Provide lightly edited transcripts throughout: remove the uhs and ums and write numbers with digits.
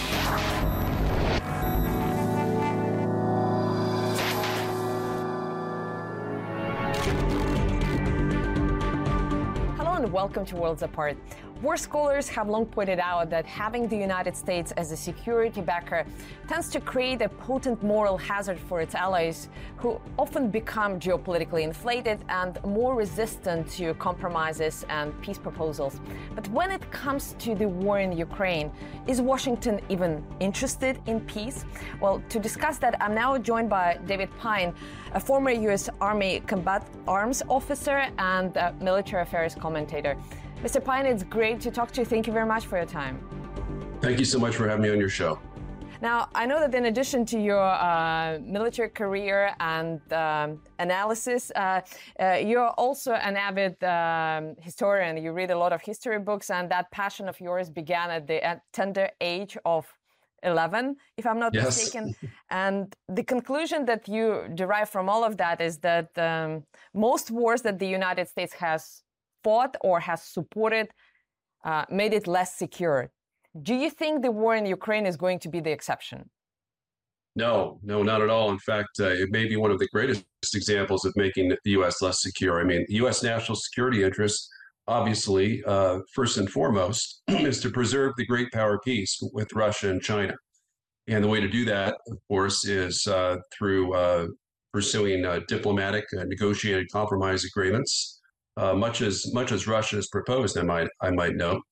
Hello and welcome to Worlds Apart. War scholars have long pointed out that having the United States as a security backer tends to create a potent moral hazard for its allies, who often become geopolitically inflated and more resistant to compromises and peace proposals. But when it comes to the war in Ukraine, is Washington even interested in peace? Well, to discuss that, I'm now joined by David Pyne, a former U.S. Army combat arms officer and military affairs commentator. Mr. Pyne, it's great to talk to you. Thank you very much for your time. Thank you so much for having me on your show. Now, I know that in addition to your military career and analysis, you're also an avid historian. You read a lot of history books, and that passion of yours began at the tender age of 11, if I'm not mistaken. And the conclusion that you derive from all of that is that most wars that the United States has fought or has supported made it less secure. Do you think the war in Ukraine is going to be the exception? No, not at all. In fact, it may be one of the greatest examples of making the U.S. less secure. I mean, U.S. national security interests, obviously, first and foremost, is to preserve the great power peace with Russia and China. And the way to do that, of course, is through pursuing diplomatic negotiated compromise agreements. Much as Russia has proposed, I might note,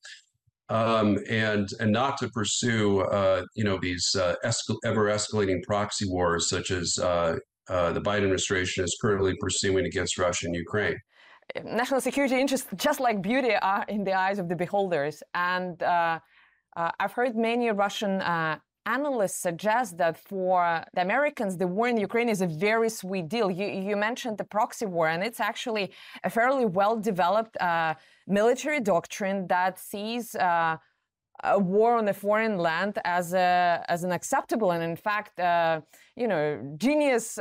and not to pursue these ever escalating proxy wars such as the Biden administration is currently pursuing against Russia and Ukraine. National security interests, just like beauty, are in the eyes of the beholders, and I've heard many Russian analysts suggest that for the Americans, the war in Ukraine is a very sweet deal. You mentioned the proxy war, and it's actually a fairly well-developed military doctrine that sees a war on a foreign land as an acceptable and, in fact, genius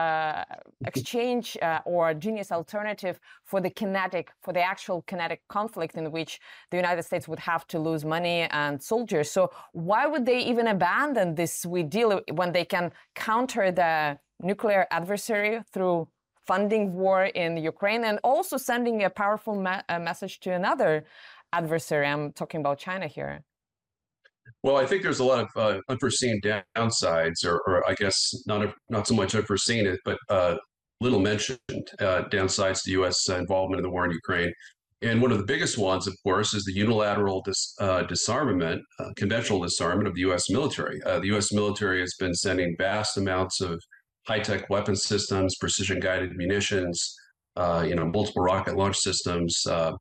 exchange or genius alternative for the actual kinetic conflict in which the United States would have to lose money and soldiers. So why would they even abandon this sweet deal when they can counter the nuclear adversary through funding war in Ukraine and also sending a powerful message to another adversary? I'm talking about China here. Well, I think there's a lot of unforeseen downsides, or I guess not so much unforeseen, but little mentioned downsides to U.S. involvement in the war in Ukraine. And one of the biggest ones, of course, is the unilateral disarmament, conventional disarmament of the U.S. military. The U.S. military has been sending vast amounts of high-tech weapon systems, precision-guided munitions, multiple rocket launch systems,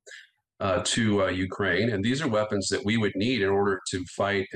to Ukraine, and these are weapons that we would need in order to fight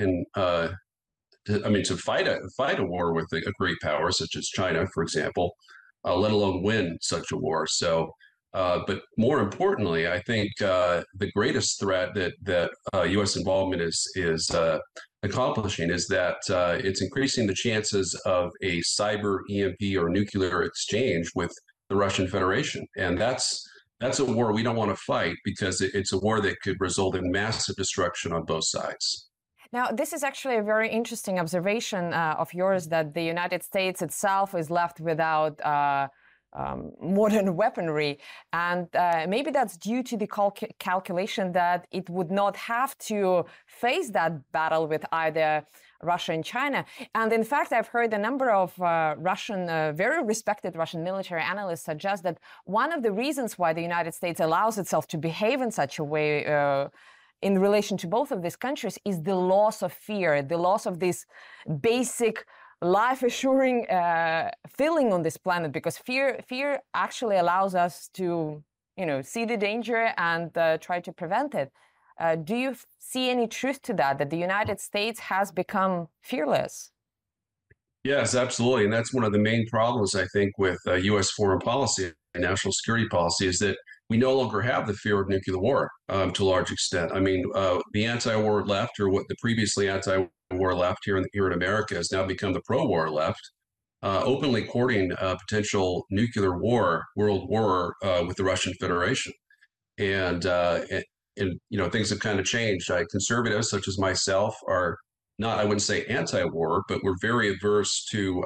to fight a war with a great power such as China, for example, let alone win such a war. So, but more importantly, I think the greatest threat that U.S. involvement is accomplishing is that it's increasing the chances of a cyber EMP or nuclear exchange with the Russian Federation, and that's a war we don't want to fight because it's a war that could result in massive destruction on both sides. Now, this is actually a very interesting observation of yours, that the United States itself is left without modern weaponry. And maybe that's due to the calculation that it would not have to face that battle with either Russia and China. And in fact, I've heard a number of very respected Russian military analysts suggest that one of the reasons why the United States allows itself to behave in such a way in relation to both of these countries is the loss of fear, the loss of this basic life-assuring feeling on this planet, because fear actually allows us to, see the danger and try to prevent it. Do you see any truth to that the United States has become fearless? Yes, absolutely. And that's one of the main problems, I think, with U.S. foreign policy and national security policy is that we no longer have the fear of nuclear war to a large extent. I mean, the anti-war left, or what the previously anti-war left here in America, has now become the pro-war left, openly courting a potential nuclear war, world war with the Russian Federation. And things have kind of changed. Conservatives such as myself are not, I wouldn't say anti-war, but we're very averse to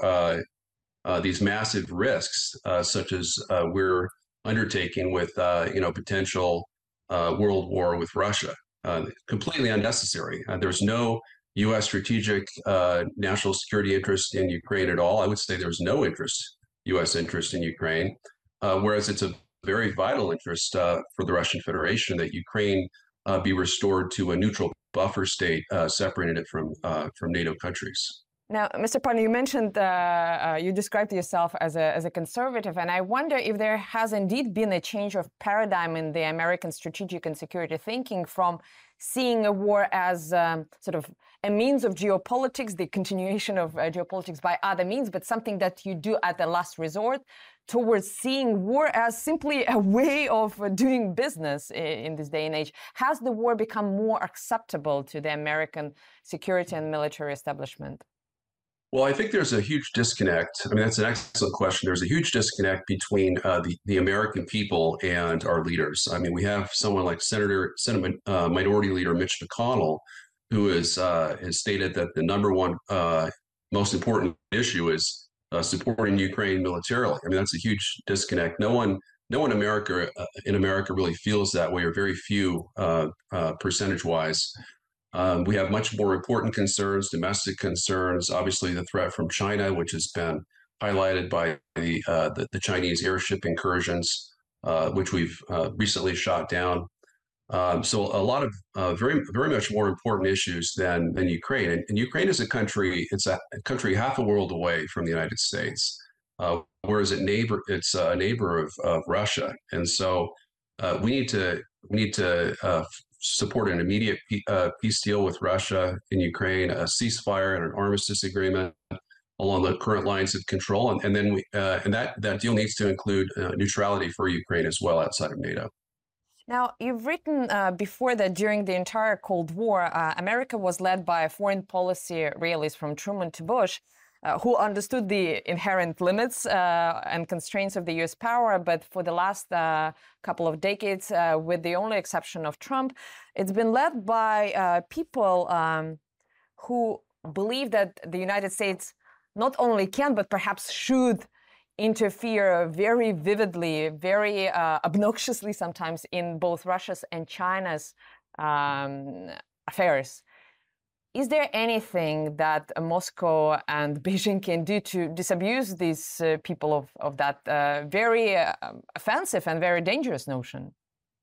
these massive risks, such as we're undertaking with, potential world war with Russia. Completely unnecessary. There's no U.S. strategic national security interest in Ukraine at all. I would say there's no U.S. interest in Ukraine, whereas it's a very vital interest for the Russian Federation that Ukraine be restored to a neutral buffer state, separating it from NATO countries. Now, Mr. Partner, you mentioned you described yourself as a conservative, and I wonder if there has indeed been a change of paradigm in the American strategic and security thinking from seeing a war as sort of a means of geopolitics, the continuation of geopolitics by other means, but something that you do at the last resort, towards seeing war as simply a way of doing business in this day and age. Has the war become more acceptable to the American security and military establishment? Well, I think there's a huge disconnect. I mean, that's an excellent question. There's a huge disconnect between the American people and our leaders. I mean, we have someone like Senate Minority Leader Mitch McConnell, who has stated that the number one most important issue is supporting Ukraine militarily. I mean, that's a huge disconnect. No one in America really feels that way, or very few percentage-wise. We have much more important concerns, domestic concerns, obviously the threat from China, which has been highlighted by the Chinese airship incursions, which we've recently shot down. So a lot of very much more important issues than Ukraine. And Ukraine is it's a country half a world away from the United States, whereas it's a neighbor of Russia. And so we need to support an immediate peace deal with Russia and Ukraine, a ceasefire and an armistice agreement along the current lines of control, and then that deal needs to include neutrality for Ukraine as well outside of NATO. Now, you've written before that during the entire Cold War, America was led by foreign policy realists from Truman to Bush, who understood the inherent limits and constraints of the U.S. power. But for the last couple of decades, with the only exception of Trump, it's been led by people who believe that the United States not only can, but perhaps should interfere very vividly, very obnoxiously sometimes in both Russia's and China's affairs. Is there anything that Moscow and Beijing can do to disabuse these people of that very offensive and very dangerous notion?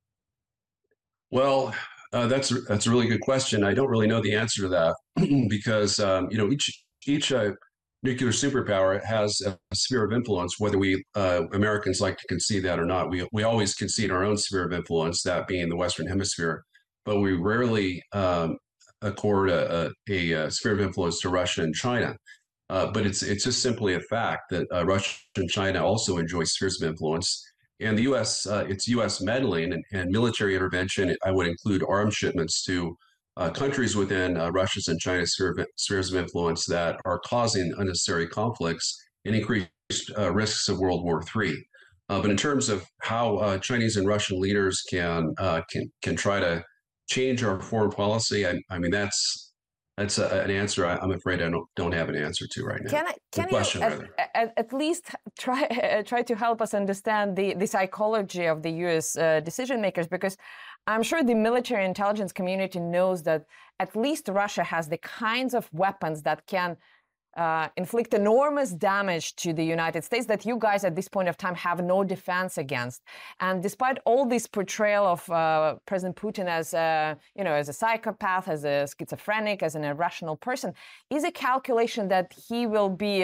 Well, that's a really good question. I don't really know the answer to that because each nuclear superpower has a sphere of influence, whether we Americans like to concede that or not. We always concede our own sphere of influence, that being the Western Hemisphere, but we rarely accord a sphere of influence to Russia and China. But it's just simply a fact that Russia and China also enjoy spheres of influence. And the U.S., it's U.S. meddling and military intervention. I would include arms shipments to countries within Russia's and China's spheres of influence that are causing unnecessary conflicts and increased risks of World War III. But in terms of how Chinese and Russian leaders can try to change our foreign policy, I mean that's an answer I'm afraid I don't have an answer to right now. Can you at least try to help us understand the psychology of the U.S. Decision makers? Because I'm sure the military intelligence community knows that at least Russia has the kinds of weapons that can inflict enormous damage to the United States that you guys at this point of time have no defense against. And despite all this portrayal of President Putin as as a psychopath, as a schizophrenic, as an irrational person, is a calculation that he will be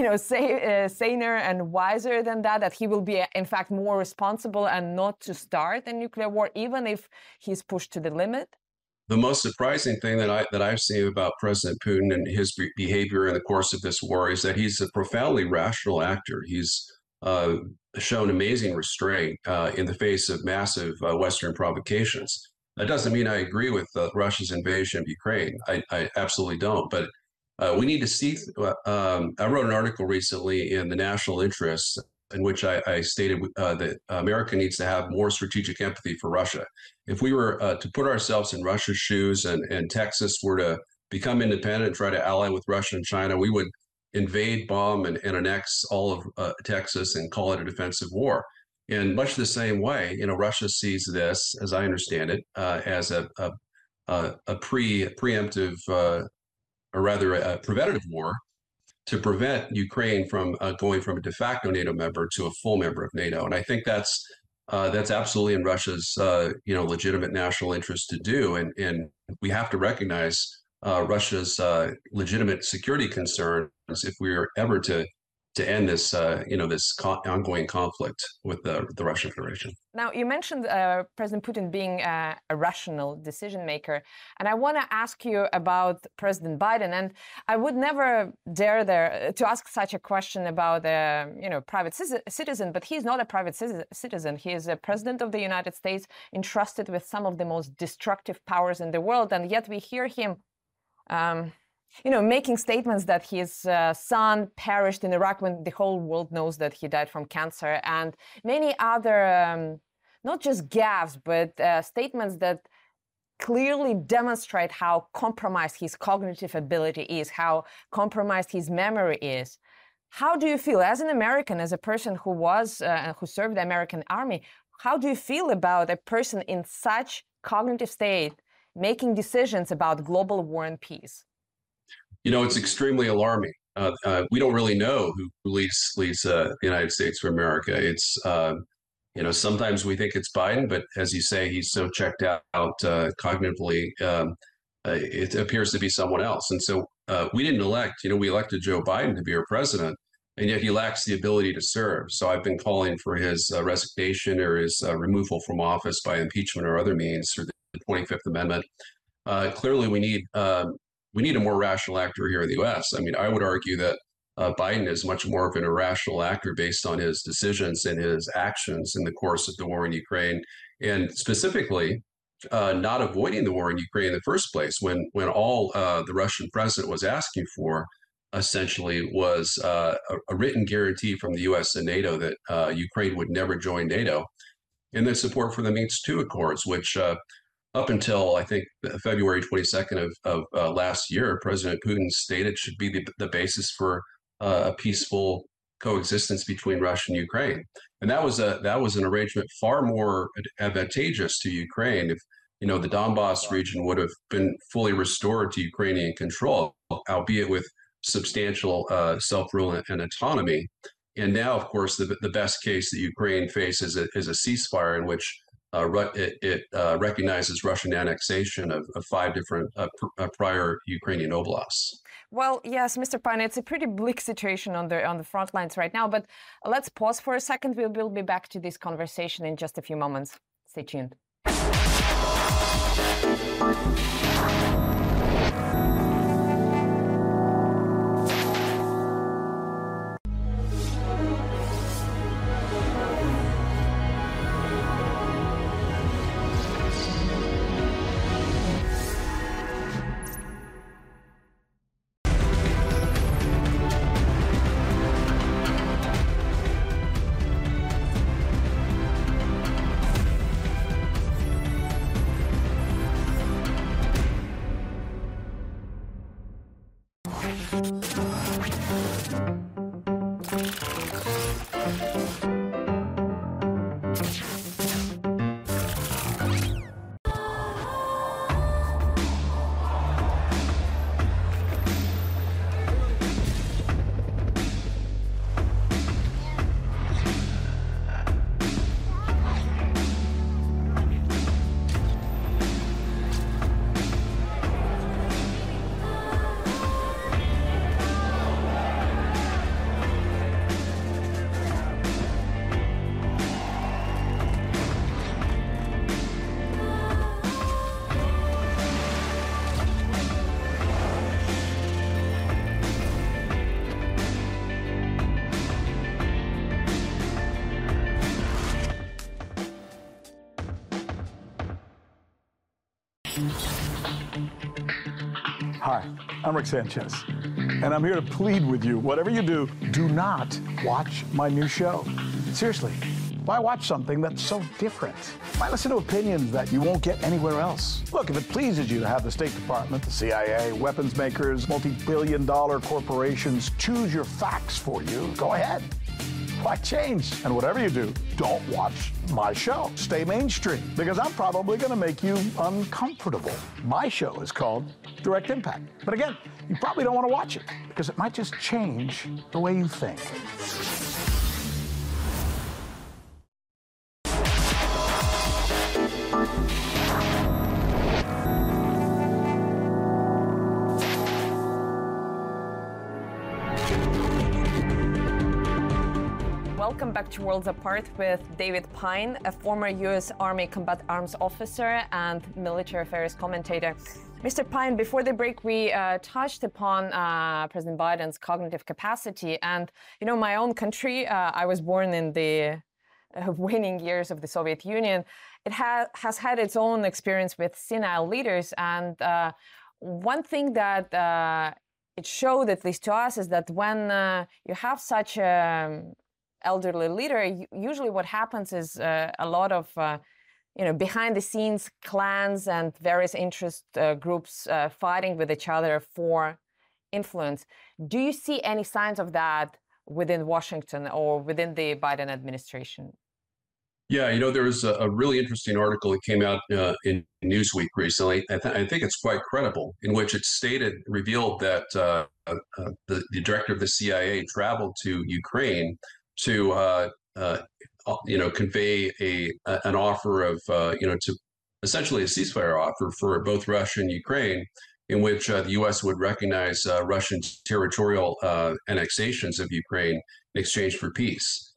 saner and wiser than that he will be in fact more responsible and not to start a nuclear war, even if he's pushed to the limit? The most surprising thing that I've seen about President Putin and his behavior in the course of this war is that he's a profoundly rational actor. He's shown amazing restraint in the face of massive Western provocations. That doesn't mean I agree with Russia's invasion of Ukraine. I absolutely don't. But we need to see. I wrote an article recently in the National Interest in which I stated that America needs to have more strategic empathy for Russia. If we were to put ourselves in Russia's shoes and Texas were to become independent and try to ally with Russia and China, we would invade, bomb, and annex all of Texas and call it a defensive war. In much the same way, Russia sees this, as I understand it, as a preemptive, or rather a preventative war to prevent Ukraine from going from a de facto NATO member to a full member of NATO. And I think that's absolutely in Russia's legitimate national interest to do. And we have to recognize Russia's legitimate security concerns if we are ever to end this ongoing conflict with the Russian Federation. Now, you mentioned President Putin being a rational decision maker, and I want to ask you about President Biden. And I would never dare to ask such a question about a private citizen, but he's not a private citizen. He is a president of the United States, entrusted with some of the most destructive powers in the world, and yet we hear him making statements that his son perished in Iraq when the whole world knows that he died from cancer, and many other, not just gaffes, but statements that clearly demonstrate how compromised his cognitive ability is, how compromised his memory is. How do you feel, as an American, as a person who served the American army, how do you feel about a person in such cognitive state making decisions about global war and peace? It's extremely alarming. We don't really know who leads the United States of America. It's, sometimes we think it's Biden, but as you say, he's so checked out cognitively, it appears to be someone else. And so we didn't elect, we elected Joe Biden to be our president, and yet he lacks the ability to serve. So I've been calling for his resignation or his removal from office by impeachment or other means through the 25th Amendment. Clearly, we need a more rational actor here in the U.S. I mean, I would argue that Biden is much more of an irrational actor based on his decisions and his actions in the course of the war in Ukraine, and specifically not avoiding the war in Ukraine in the first place, when all the Russian president was asking for essentially was a written guarantee from the U.S. and NATO that Ukraine would never join NATO, and the support for the Minsk II Accords, which up until, I think, February 22nd of last year, President Putin stated should be the basis for a peaceful coexistence between Russia and Ukraine. And that was an arrangement far more advantageous to Ukraine if, the Donbass region would have been fully restored to Ukrainian control, albeit with substantial self-rule and autonomy. And now, of course, the best case that Ukraine faces is a ceasefire in which it recognizes Russian annexation of 5 different prior Ukrainian oblasts. Well, yes, Mr. Pine, it's a pretty bleak situation on the front lines right now, but let's pause for a second. We'll be back to this conversation in just a few moments. Stay tuned. Hi, I'm Rick Sanchez, and I'm here to plead with you. Whatever you do, do not watch my new show. Seriously, Why watch something that's so different? Why listen to opinions that you won't get anywhere else? Look, if it pleases you to have the State Department, the CIA, weapons makers, multi-billion-dollar corporations choose your facts for you, go ahead. Why change? And whatever you do, don't watch my show. Stay mainstream, because I'm probably going to make you uncomfortable. My show is called Direct Impact. But again, you probably don't want to watch it, because it might just change the way you think. Welcome back to Worlds Apart with David Pine, a former U.S. Army Combat Arms officer and military affairs commentator. Mr. Pine, before the break, we touched upon President Biden's cognitive capacity. And, you know, my own country, I was born in the waning years of the Soviet Union. It has had its own experience with senile leaders. And one thing that it showed, at least to us, is that when you have such an elderly leader, usually what happens is a lot of behind the scenes clans and various interest groups fighting with each other for influence. Do you see any signs of that within Washington or within the Biden administration? Yeah, you know, there was a really interesting article that came out in Newsweek recently. I think it's quite credible, in which it revealed that the director of the CIA traveled to Ukraine to convey an offer of to essentially a ceasefire offer for both Russia and Ukraine, in which the U.S. would recognize Russian territorial annexations of Ukraine in exchange for peace,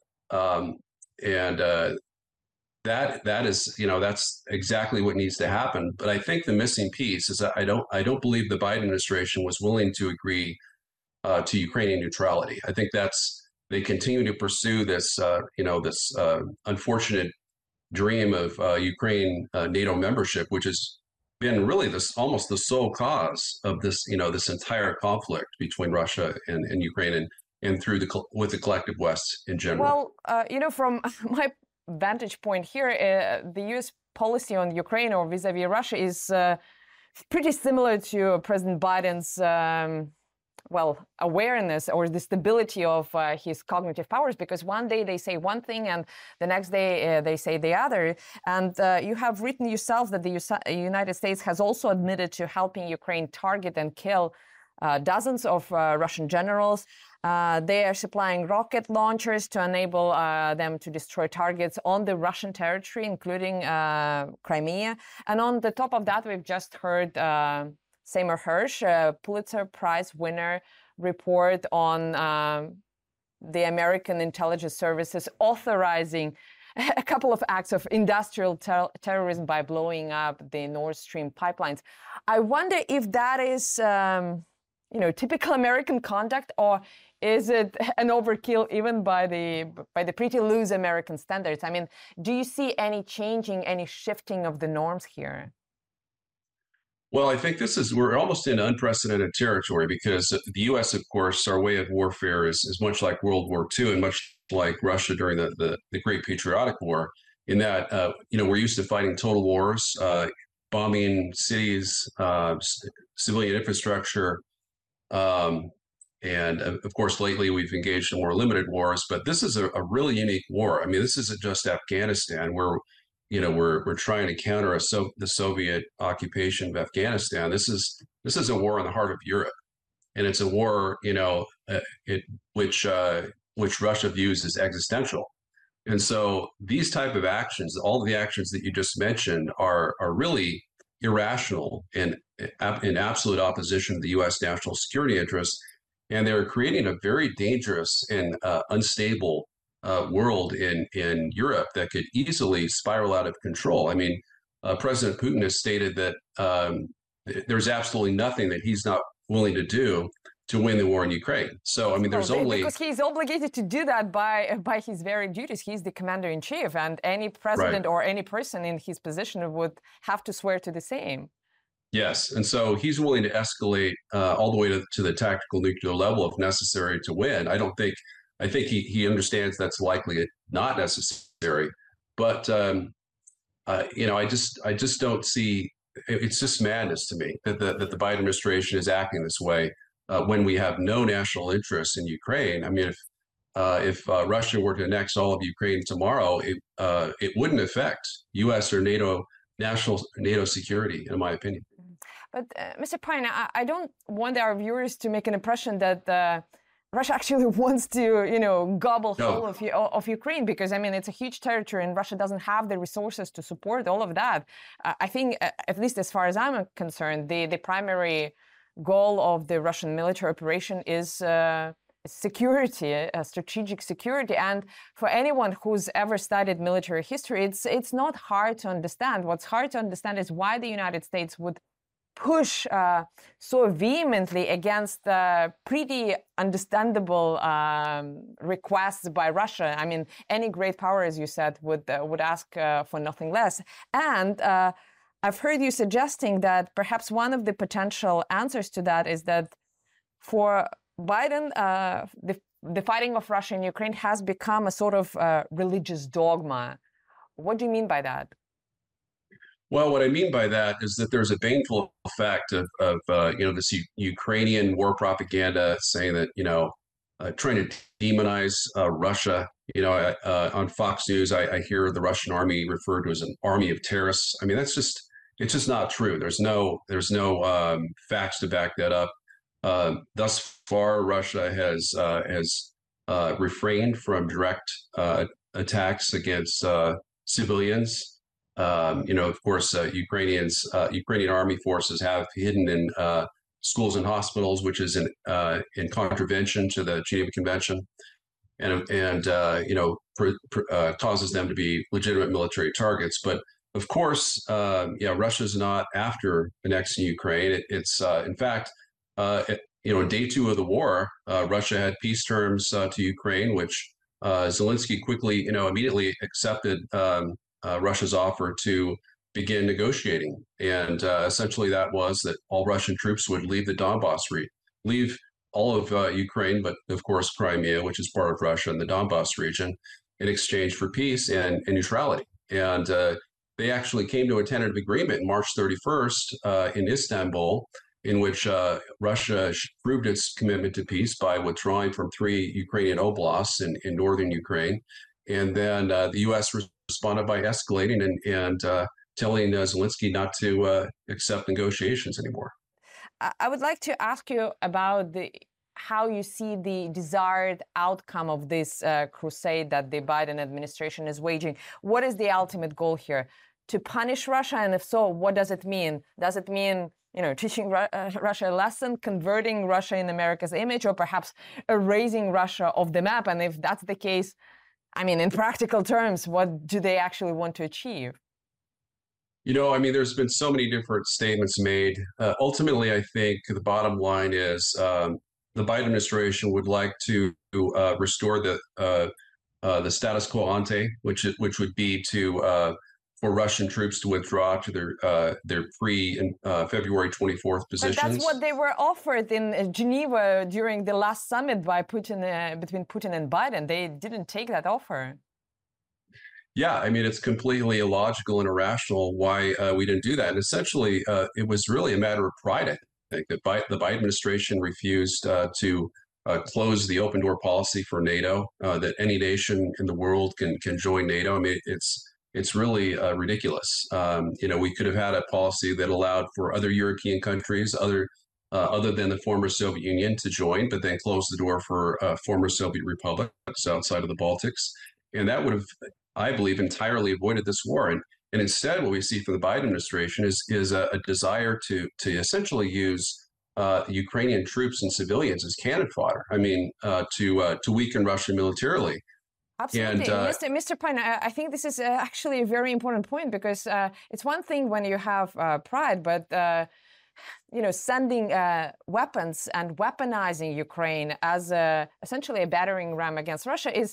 that is, that's exactly what needs to happen. But I think the missing piece is that I don't believe the Biden administration was willing to agree to Ukrainian neutrality. I think they continue to pursue this, this unfortunate dream of Ukraine NATO membership, which has been really almost the sole cause of this, this entire conflict between Russia and Ukraine and with the collective West in general. Well, from my vantage point here, the U.S. policy on Ukraine or vis-a-vis Russia is pretty similar to President Biden's awareness or the stability of his cognitive powers, because one day they say one thing and the next day they say the other. And you have written yourself that the United States has also admitted to helping Ukraine target and kill dozens of Russian generals. They are supplying rocket launchers to enable them to destroy targets on the Russian territory, including Crimea. And on the top of that, we've just heard Seymour Hersh, a Pulitzer Prize winner, report on the American intelligence services authorizing a couple of acts of industrial terrorism by blowing up the Nord Stream pipelines. I wonder if that is, typical American conduct, or is it an overkill even by the pretty loose American standards? I mean, do you see any changing, any shifting of the norms here? Well, I think we're almost in unprecedented territory, because the U.S., of course, our way of warfare is much like World War II and much like Russia during the Great Patriotic War, in that, we're used to fighting total wars, bombing cities, civilian infrastructure. And of course, lately we've engaged in more limited wars, but this is a really unique war. I mean, this isn't just Afghanistan, where we're trying to counter the Soviet occupation of Afghanistan. This is a war in the heart of Europe, and it's a war, which Russia views as existential. And so these type of actions, all of the actions that you just mentioned, are really irrational and in absolute opposition to the U.S. national security interests, and they're creating a very dangerous and unstable world in Europe that could easily spiral out of control. I mean, President Putin has stated that there's absolutely nothing that he's not willing to do to win the war in Ukraine. So, I mean, because he's obligated to do that by his very duties. He's the commander-in-chief, and any president or any person in his position would have to swear to the same. Yes, and so he's willing to escalate all the way to the tactical nuclear level if necessary to win. I think he understands that's likely not necessary necessary. But I just don't see. It's just madness to me that the Biden administration is acting this way when we have no national interest in Ukraine. I mean, if Russia were to annex all of Ukraine tomorrow, it wouldn't affect U.S. or NATO security, in my opinion. But Mr. Pine, I don't want our viewers to make an impression that Russia actually wants to, gobble whole of Ukraine, because I mean it's a huge territory and Russia doesn't have the resources to support all of that. I think, at least as far as I'm concerned, the primary goal of the Russian military operation is security, strategic security. And for anyone who's ever studied military history, it's not hard to understand. What's hard to understand is why the United States would push so vehemently against pretty understandable requests by Russia. I mean, any great power, as you said, would ask for nothing less. And I've heard you suggesting that perhaps one of the potential answers to that is that for Biden, the fighting of Russia in Ukraine has become a sort of religious dogma. What do you mean by that? Well, what I mean by that is that there's a baneful effect of this Ukrainian war propaganda saying that trying to demonize Russia. On Fox News, I hear the Russian army referred to as an army of terrorists. I mean, it's just not true. There's no facts to back that up. Thus far, Russia has refrained from direct attacks against civilians. Of course, Ukrainian army forces have hidden in schools and hospitals, which is in contravention to the Geneva Convention, and causes them to be legitimate military targets. But of course, Russia's not after annexing Ukraine. It's in fact, in day two of the war, Russia had peace terms to Ukraine, which Zelensky quickly, immediately accepted. Russia's offer to begin negotiating. And essentially that was that all Russian troops would leave the Donbass region, leave all of Ukraine, but of course Crimea, which is part of Russia, and the Donbass region, in exchange for peace and neutrality. And they actually came to a tentative agreement March 31st in Istanbul, in which Russia proved its commitment to peace by withdrawing from 3 Ukrainian oblasts in northern Ukraine. And then the U.S. responded by escalating and telling Zelensky not to accept negotiations anymore. I would like to ask you about how you see the desired outcome of this crusade that the Biden administration is waging. What is the ultimate goal here? To punish Russia? And if so, what does it mean? Does it mean teaching Russia a lesson, converting Russia in America's image, or perhaps erasing Russia off the map? And if that's the case, I mean, in practical terms, what do they actually want to achieve? There's been so many different statements made. Ultimately, I think the bottom line is the Biden administration would like to restore the status quo ante, which would be for Russian troops to withdraw to their pre-February 24th positions. But that's what they were offered in Geneva during the last summit by Putin, between Putin and Biden. They didn't take that offer. Yeah, it's completely illogical and irrational why we didn't do that. And essentially, it was really a matter of pride, I think, that the Biden administration refused to close the open door policy for NATO, that any nation in the world can join NATO. It's really ridiculous. We could have had a policy that allowed for other European countries, other than the former Soviet Union, to join, but then close the door for former Soviet republics outside of the Baltics. And that would have, I believe, entirely avoided this war. And instead, what we see from the Biden administration is a desire to essentially use Ukrainian troops and civilians as cannon fodder. To weaken Russia militarily. Absolutely. And, Mr. Pine, I think this is actually a very important point, because it's one thing when you have pride, but sending weapons and weaponizing Ukraine as essentially a battering ram against Russia is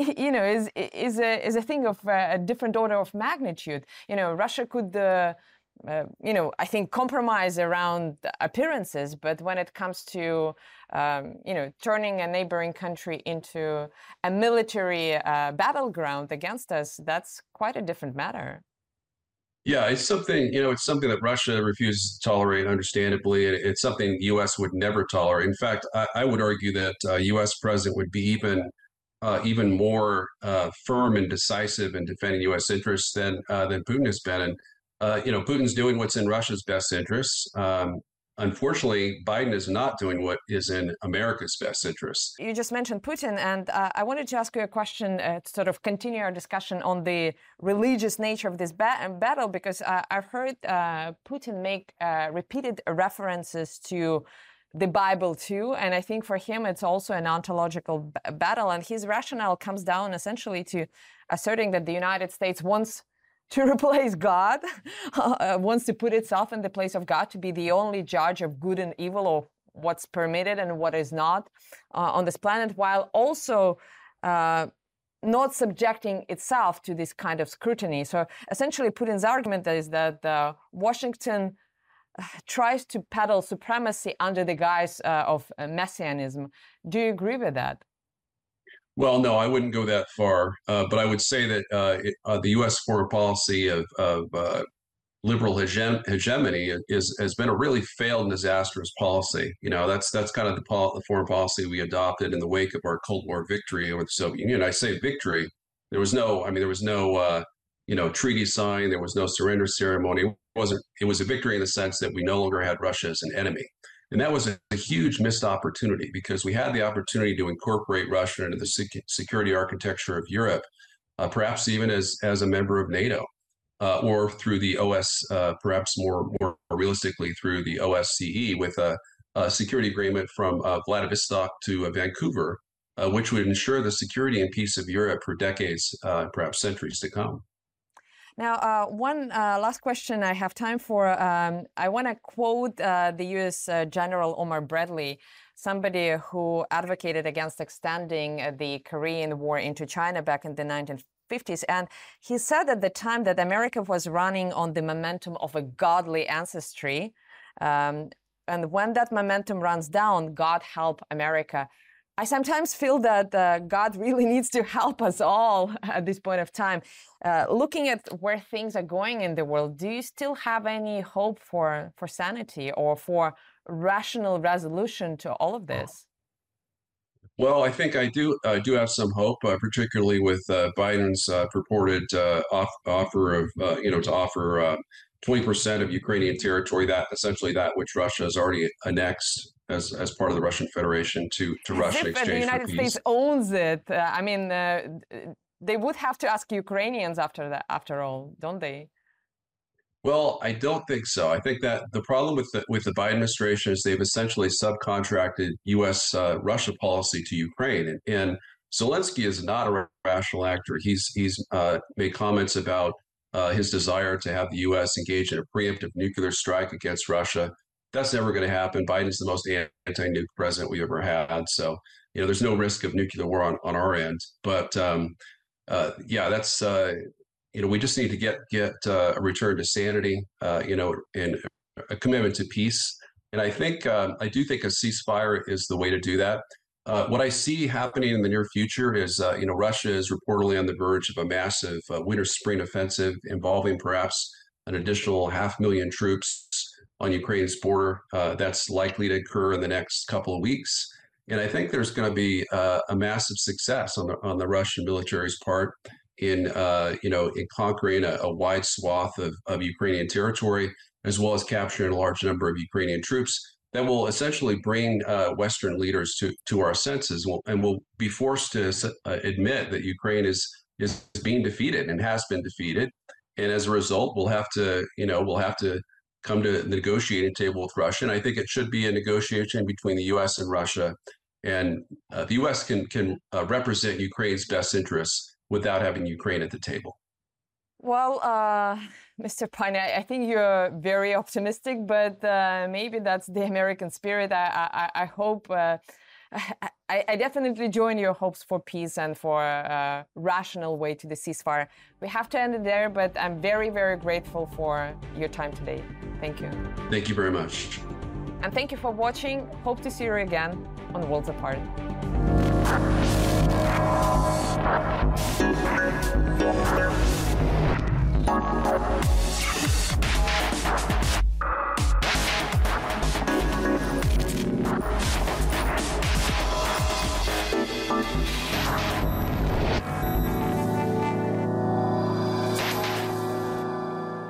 a thing of a different order of magnitude. Russia could I think compromise around appearances, but when it comes to, turning a neighboring country into a military battleground against us, that's quite a different matter. Yeah, it's something that Russia refuses to tolerate, understandably. And it's something the U.S. would never tolerate. In fact, I would argue that U.S. president would be even more firm and decisive in defending U.S. interests than Putin has been. And Putin's doing what's in Russia's best interests. Unfortunately, Biden is not doing what is in America's best interests. You just mentioned Putin, and I wanted to ask you a question to sort of continue our discussion on the religious nature of this battle, because I've heard Putin make repeated references to the Bible too, and I think for him it's also an ontological battle, and his rationale comes down essentially to asserting that the United States wants to replace God, wants to put itself in the place of God, to be the only judge of good and evil, or what's permitted and what is not on this planet, while also not subjecting itself to this kind of scrutiny. So essentially, Putin's argument is that Washington tries to peddle supremacy under the guise of messianism. Do you agree with that? Well, no, I wouldn't go that far, but I would say that the U.S. foreign policy of liberal hegemony has been a really failed and disastrous policy. That's kind of the foreign policy we adopted in the wake of our Cold War victory over the Soviet Union. I say victory. There was no treaty signed. There was no surrender ceremony. It was a victory in the sense that we no longer had Russia as an enemy. And that was a huge missed opportunity, because we had the opportunity to incorporate Russia into the security architecture of Europe, perhaps even as a member of NATO, or through the perhaps more realistically through the OSCE, with a security agreement from Vladivostok to Vancouver, which would ensure the security and peace of Europe for decades, perhaps centuries to come. Now, one last question I have time for. I want to quote the U.S. General Omar Bradley, somebody who advocated against extending the Korean War into China back in the 1950s. And he said at the time that America was running on the momentum of a godly ancestry. And when that momentum runs down, God help America. I sometimes feel that God really needs to help us all at this point of time. Looking at where things are going in the world, do you still have any hope for sanity or for rational resolution to all of this? Well, I think I do have some hope, particularly with Biden's purported offer of to offer 20% of Ukrainian territory, that essentially that which Russia has already annexed as part of the Russian Federation to Russia in exchange for peace. The United States owns it. They would have to ask Ukrainians after all, don't they? Well, I don't think so. I think that the problem with the Biden administration is they've essentially subcontracted U.S. Russia policy to Ukraine, and Zelensky is not a rational actor. He's made comments about his desire to have the U.S. engage in a preemptive nuclear strike against Russia. That's never going to happen. Biden's the most anti-nuke president we ever had, so there's no risk of nuclear war on our end. But that's. We just need to get a return to sanity, and a commitment to peace. And I do think a ceasefire is the way to do that. What I see happening in the near future is, Russia is reportedly on the verge of a massive winter-spring offensive involving perhaps an additional 500,000 troops on Ukraine's border. That's likely to occur in the next couple of weeks. And I think there's going to be a massive success on the Russian military's part in conquering a wide swath of Ukrainian territory, as well as capturing a large number of Ukrainian troops that will essentially bring Western leaders to our senses, and will be forced to admit that Ukraine is being defeated and has been defeated. And as a result, we'll have to come to the negotiating table with Russia. And I think it should be a negotiation between the U.S. and Russia, and the U.S. can represent Ukraine's best interests without having Ukraine at the table. Well, Mr. Pine, I think you're very optimistic, but maybe that's the American spirit. I hope I definitely join your hopes for peace and for a rational way to the ceasefire. We have to end it there, but I'm very, very grateful for your time today. Thank you. Thank you very much. And thank you for watching. Hope to see you again on Worlds Apart.